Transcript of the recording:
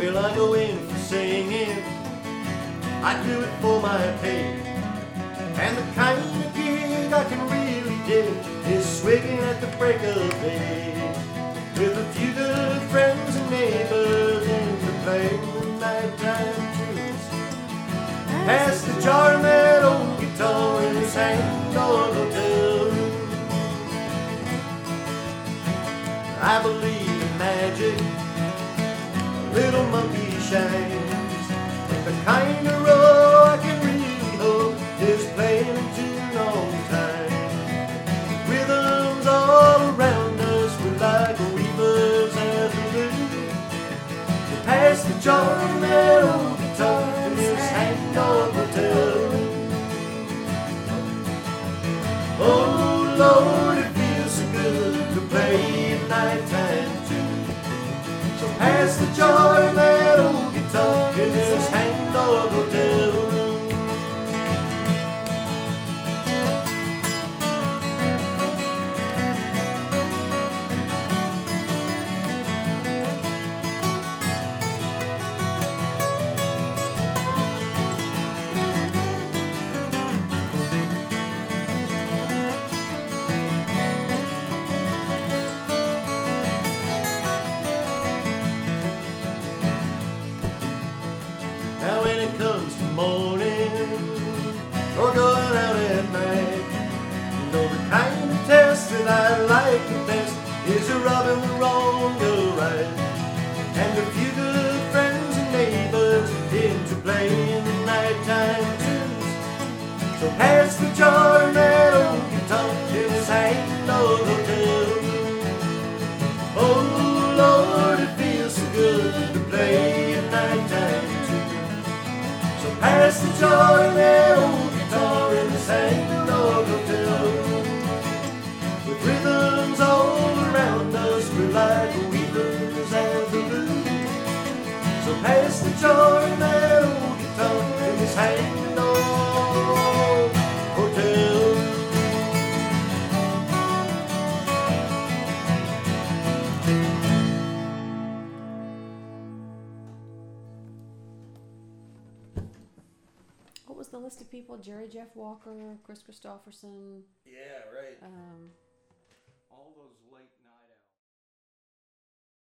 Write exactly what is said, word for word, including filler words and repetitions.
Well, I go in for singing, I do it for my pay. And the kind of gig I can really dig is swigging at the break of day, with a few good friends and neighbors into playing the nighttime tunes. Pass the jar and that old guitar in his hand on hotel room. I believe in magic, a little monkey shines, but the kind of role I can really hope is playing a tune all the time. Rhythms all around us, we're like weavers at the loom. Pass the jar and that old guitar in his hand on hotel room. Oh Lord, it feels so good to play a nighttime tune. So pass the jar and that old guitar in his hand on hotel room. Now when it comes to morning or going out at night, you know the kind of test that I like the best is a rubbing the wrong or right, and a few good friends and neighbors into playing the nighttime tunes. So pass the jar and that old guitar in his hand on hotel room. Oh Lord, it feels so good to play a nighttime tune. So pass the jar and that old guitar in his hand on hotel room. With rhythms all around us, we're like weavers at the loom. So pass the jar and that old guitar in his hand on hotel room. What was the list of people? Jerry Jeff Walker, Chris Christopherson, Yeah, right. um,